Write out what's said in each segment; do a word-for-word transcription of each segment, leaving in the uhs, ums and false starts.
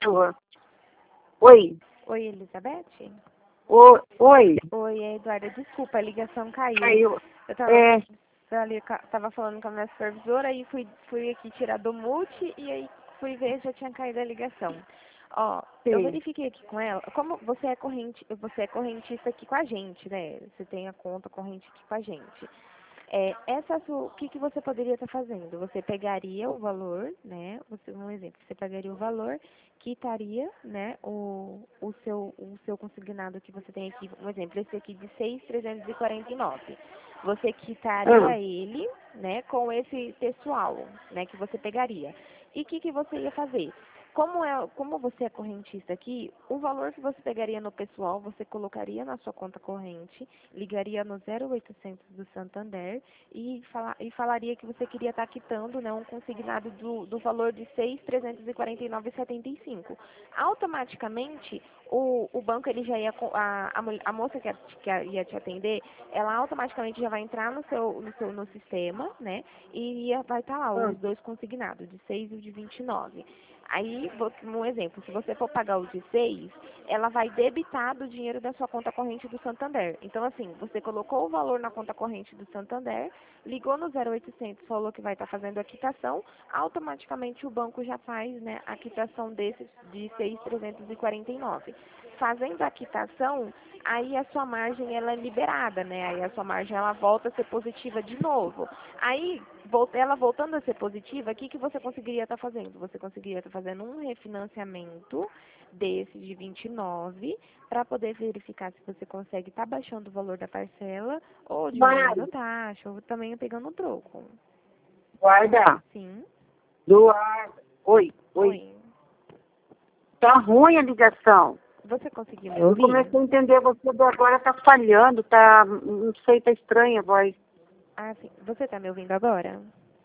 Boa. Oi. Oi, Elizabeth? O, oi. Oi, é Eduarda. Desculpa, a ligação caiu. Caiu. Eu tava, É, ali, ca- tava falando com a minha supervisora, aí fui, fui aqui tirar do multi e aí fui ver, já tinha caído a ligação. Ó, eu sim. verifiquei aqui com ela, como você é corrente, você é correntista aqui com a gente, né? Você tem a conta corrente aqui com a gente. É, essa sua, o que, que você poderia estar fazendo? Você pegaria o valor, né? Você, um exemplo, você pegaria o valor, quitaria, né, o, o, seu, o seu consignado que você tem aqui, um exemplo, esse aqui de seis mil trezentos e quarenta e nove. Você Ah, quitaria ele, né, com esse pessoal, né, que você pegaria. E o que, que você ia fazer? Como, é, como você é correntista aqui, o valor que você pegaria no pessoal, você colocaria na sua conta corrente, ligaria no zero oitocentos do Santander e, fala, e falaria que você queria estar quitando, né, um consignado do, do valor de seis mil trezentos e quarenta e nove vírgula setenta e cinco. Automaticamente, o, o banco, ele já ia, co- a, a, mul- a moça que, a- que a- ia te atender, ela automaticamente já vai entrar no seu, no seu no sistema, né, e ia, vai estar lá ah, os dois consignados, de seis e o de vinte e nove. Aí, vou- um exemplo, se você for pagar o de seis, ela vai debitar do dinheiro da sua conta corrente do Santander. Então, assim, você colocou o valor na conta corrente do Santander, ligou no zero oitocentos, falou que vai estar fazendo a quitação, automaticamente o banco já faz, né, a quitação desses de seis mil trezentos e quarenta e nove. Fazendo a quitação, aí a sua margem ela é liberada, né? Aí a sua margem ela volta a ser positiva de novo. Aí, vol- ela voltando a ser positiva, o que, que você conseguiria estar fazendo? Você conseguiria estar fazendo um refinanciamento desse de vinte e nove para poder verificar se você consegue estar baixando o valor da parcela ou diminuindo a Mário, taxa ou também pegando um troco. guarda. Sim? Eduardo. Oi, oi. Oi. Tá ruim a ligação. Você conseguiu me Eu ouvir? comecei a entender você agora tá falhando, tá. Não sei, tá estranha a voz. Ah, sim. Você está me ouvindo agora?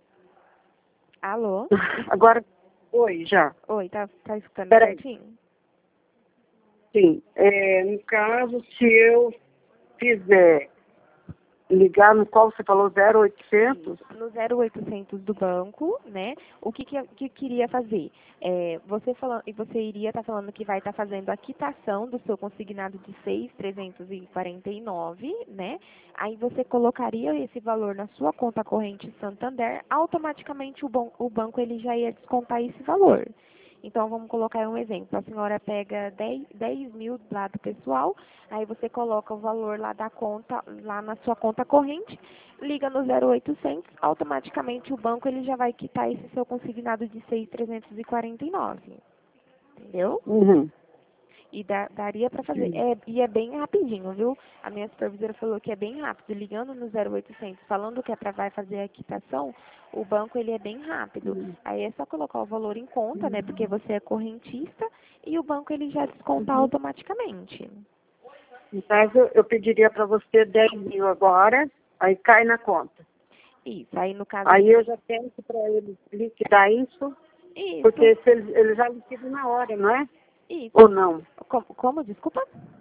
Alô? Agora, oi, já. Oi, tá, tá escutando Peraí. certinho? Sim. É, no caso, se eu fizer ligar no qual você falou zero oitocentos, Isso, no zero oitocentos do banco, né? O que que, que queria fazer? É, você falando, e você iria estar falando que vai estar fazendo a quitação do seu consignado de seis mil trezentos e quarenta e nove, né? Aí você colocaria esse valor na sua conta corrente Santander, automaticamente o, ban o banco ele já ia descontar esse valor. Então, vamos colocar um exemplo. A senhora pega dez, dez mil lá do pessoal, aí você coloca o valor lá da conta, lá na sua conta corrente, liga no zero oitocentos, automaticamente o banco ele já vai quitar esse seu consignado de seis mil trezentos e quarenta e nove. Entendeu? uhum. E dá- daria para fazer. Sim. É, e é bem rapidinho, viu? A minha supervisora falou que é bem rápido. Ligando no zero oitocentos, falando que é para vai fazer a quitação, o banco ele é bem rápido. Aí é só colocar o valor em conta, né? Porque você é correntista e o banco ele já desconta Uhum. automaticamente. No caso, eu pediria para você dez mil agora, aí cai na conta. Isso. Aí no caso. Aí eu já peço para ele liquidar isso, Isso. porque se ele, ele já liquida na hora, não é? Ou Isso. não? Como, como? Desculpa?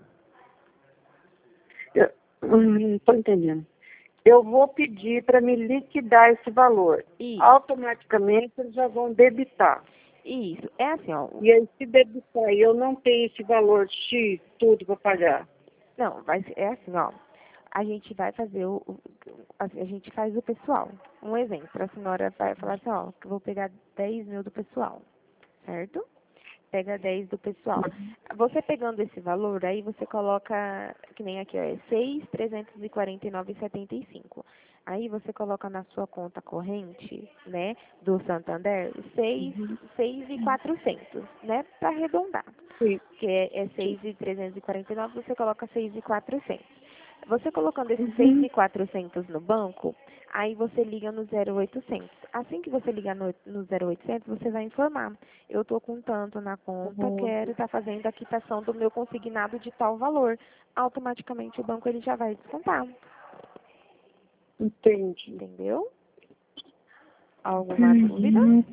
Eu hum, não estou entendendo. Eu vou pedir para me liquidar esse valor. Isso. Automaticamente eles já vão debitar. Isso. É assim, ó. E aí, se debitar e eu não tenho esse valor X, tudo para pagar. Não, vai ser, é assim, ó. A gente vai fazer o, o- a, a gente faz o pessoal. Um exemplo, a senhora vai falar assim, ó, que eu vou pegar dez mil do pessoal, certo? Pega dez do pessoal. Você pegando esse valor, aí você coloca, que nem aqui, ó, é seis mil trezentos e quarenta e nove vírgula setenta e cinco. Aí você coloca na sua conta corrente, né, do Santander, seis mil e quatrocentos, né, para arredondar. Sim, Que é, é seis mil trezentos e quarenta e nove, você coloca seis mil e quatrocentos. Você colocando esses seis mil uhum. e quatrocentos no banco, aí você liga no zero oitocentos. Assim que você ligar no, no zero oitocentos, você vai informar. Eu estou com tanto na conta, Uhum. quero estar fazendo a quitação do meu consignado de tal valor. Automaticamente o banco ele já vai descontar. Entendi. Entendeu? Alguma dúvida? Uhum.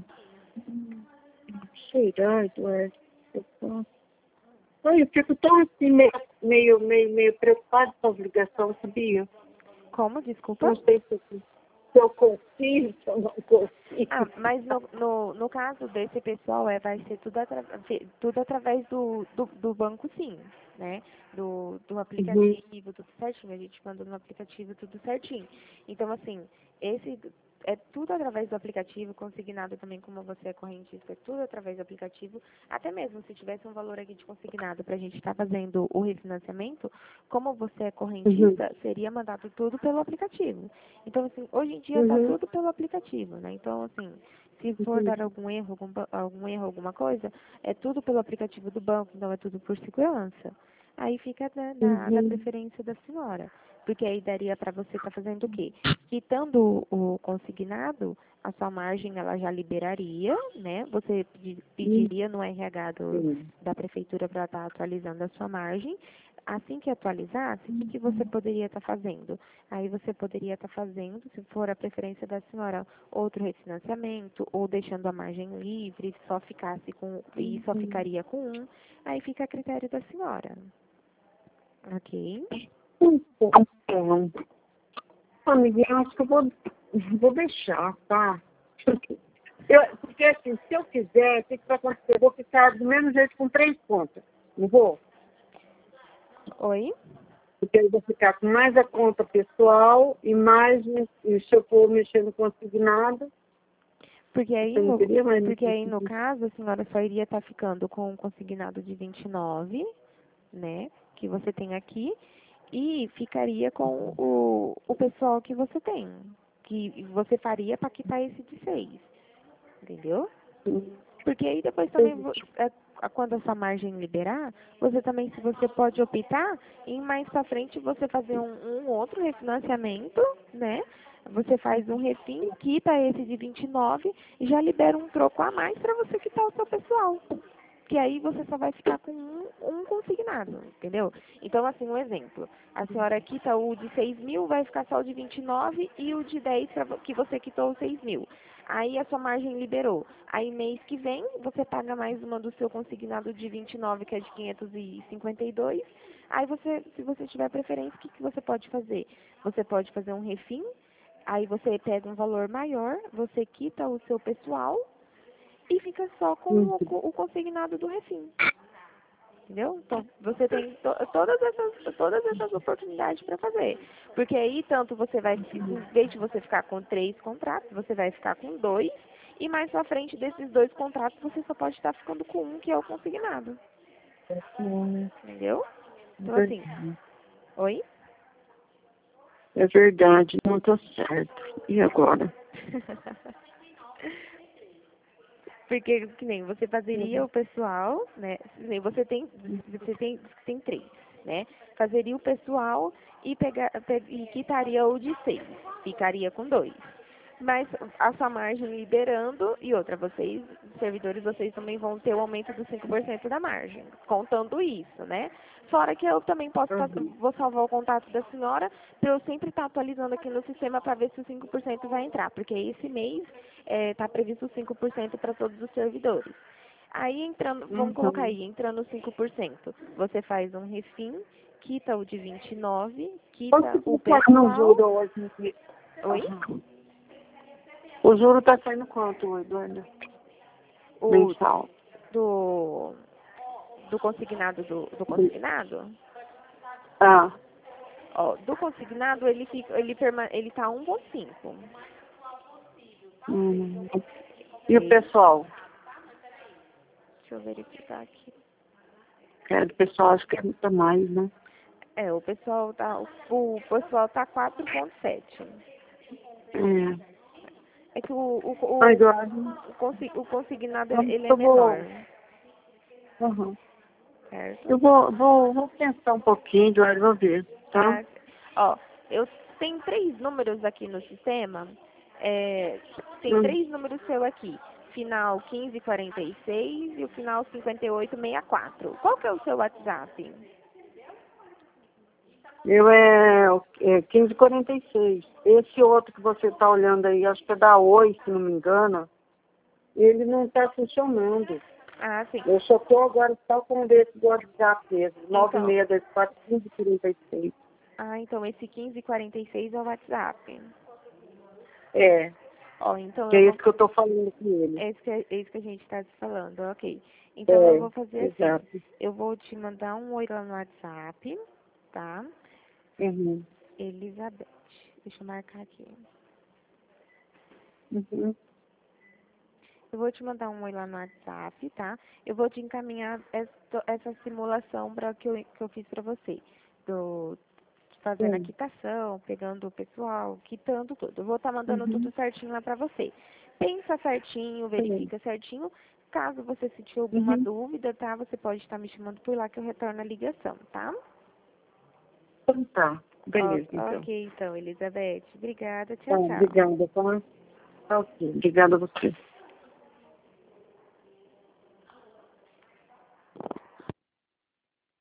Será, Eduardo? Eu posso- Ai, eu fico tão assim, meio, meio, meio, meio preocupado com a obrigação, sabia? Como? Desculpa? Não sei se eu... se eu consigo, se eu não consigo. Ah, mas no, no, no caso desse pessoal, é, vai ser tudo, atra, tudo através do, do, do banco, sim, né? Do, do aplicativo, Uhum. tudo certinho. A gente manda no aplicativo tudo certinho. Então, assim, esse é tudo através do aplicativo, consignado também, como você é correntista, é tudo através do aplicativo. Até mesmo se tivesse um valor aqui de consignado para a gente estar fazendo o refinanciamento, como você é Uhum. correntista, seria mandado tudo pelo aplicativo. Então, assim, hoje em dia está Uhum. tudo pelo aplicativo, né? Então, assim, se for Uhum. dar algum erro, algum, ba- algum erro, alguma coisa, é tudo pelo aplicativo do banco, então é tudo por segurança. Aí fica, né, na, na Uhum. preferência da senhora. Porque aí daria para você estar fazendo o quê? Quitando o consignado, a sua margem ela já liberaria, né? Você pedi- pediria no R H do, Uhum. da prefeitura para estar atualizando a sua margem. Assim que atualizasse, o que, que você poderia estar fazendo? Aí você poderia estar fazendo, se for a preferência da senhora, outro refinanciamento, ou deixando a margem livre, só ficasse com, e só ficaria com um. Aí fica a critério da senhora. Ok? Então, amiguinha, acho que eu vou, vou deixar, tá? Eu, porque assim, se eu quiser, o que, que vai acontecer? Eu vou ficar do mesmo jeito com três contas, não vou? Oi? Porque eu vou ficar com mais a conta pessoal e mais, e se eu for mexer no consignado, Porque aí, você não no, queria mais me porque aí, no conseguir. caso, a senhora só iria estar ficando com um consignado de vinte e nove, né? Que você tem aqui, e ficaria com o, o pessoal que você tem. Que você faria para quitar esse de seis. Entendeu? Porque aí depois também, vo- é, a- quando essa margem liberar, você também, se você pode optar, em mais pra frente você fazer um, um outro refinanciamento, né? Você faz um refim, quita esse de vinte e nove e já libera um troco a mais para você quitar o seu pessoal. Que aí você só vai ficar com um, um consignado, entendeu? Então, assim, um exemplo. A senhora quita o de seis mil, vai ficar só o de vinte e nove e o de dez pra, vo- que você quitou os seis mil. Aí a sua margem liberou. Aí mês que vem, você paga mais uma do seu consignado de vinte e nove, que é de quinhentos e cinquenta e dois. Aí você, se você tiver preferência, o que, que você pode fazer? Você pode fazer um refim, aí você pega um valor maior, você quita o seu pessoal e fica só com Uhum. o, co- o consignado do refim. Entendeu? Então, você tem to- todas essas, todas essas oportunidades para fazer. Porque aí, tanto você vai, em vez de você ficar com três contratos, você vai ficar com dois, e mais pra frente desses dois contratos, você só pode estar ficando com um, que é o consignado. Entendeu? Então, assim, oi? É verdade, não estou certo. E agora? Porque, que nem, você fazeria o pessoal, né? que nem Você tem, você tem, tem três, né? Fazeria o pessoal e, pegar, pe- e quitaria o de seis. Ficaria com dois. Mas a sua margem liberando, e outra, vocês, servidores, vocês também vão ter o aumento dos cinco por cento da margem, contando isso, né? Fora que eu também posso, fa- Uhum. vou salvar o contato da senhora, para eu sempre estar atualizando aqui no sistema para ver se os cinco por cento vai entrar, porque esse mês está previsto cinco por cento para todos os servidores. Aí entrando, vamos colocar Uhum. aí, entrando cinco por cento, você faz um refim, quita o de vinte e nove, quita Quanto o que está no pessoal. juro hoje? Oi? Uhum. O juro está saindo quanto, Eduardo? O Mensal. do, do consignado do, do consignado? Ah. Ó, do consignado ele fica, ele perma, ele tá um vírgula cinco. Uhum. E o Ok? pessoal? Deixa eu verificar aqui. É, o pessoal acho que é muito mais, né? É, o pessoal tá, o, o pessoal tá quatro vírgula sete. É. É que o, o, Ah, o, Eduardo, o, consi- o consignado vamos ele que é eu vou. menor, Uhum. certo? Eu vou, vou, vou pensar um pouquinho, Eduardo, vou ver, tá? Tá? Ó, eu tenho três números aqui no sistema. É, tem Hum. três números seu aqui. Final quinze quarenta e seis e o final cinquenta e oito sessenta e quatro. Qual que é o seu WhatsApp? Eu é, é quinze e quarenta e seis. Esse outro que você está olhando aí, acho que é da Oi, se não me engano, ele não está funcionando. Ah, sim. Eu só estou agora só com esse do WhatsApp mesmo, Então, nove seis dois quatro, quinze quarenta e seis. ah, então esse quinze quarenta e seis é o WhatsApp. É, Ó, então que é eu isso vou... que eu tô falando com ele. É isso que, é isso que a gente está se falando, ok. Então eu É, vou fazer assim, exato. eu vou te mandar um oi lá no WhatsApp, tá? Uhum. Elizabeth, deixa eu marcar aqui. Uhum. Eu vou te mandar um oi lá no WhatsApp, tá? Eu vou te encaminhar essa, essa simulação pra, que, eu, que eu fiz para você. Do, fazendo a Sim. quitação, pegando o pessoal, quitando tudo. Eu vou estar mandando tudo Uhum. certinho lá para você. Pensa certinho, Sim. verifica certinho. Caso você sentir alguma Uhum. dúvida, tá? Você pode estar me chamando por lá que eu retorno a ligação, tá? Então tá. Beleza, Ó, então. ok, então, Elizabeth. Obrigada. Tá, Tchau, tchau. obrigada, tá? Tá ok. Obrigada a você.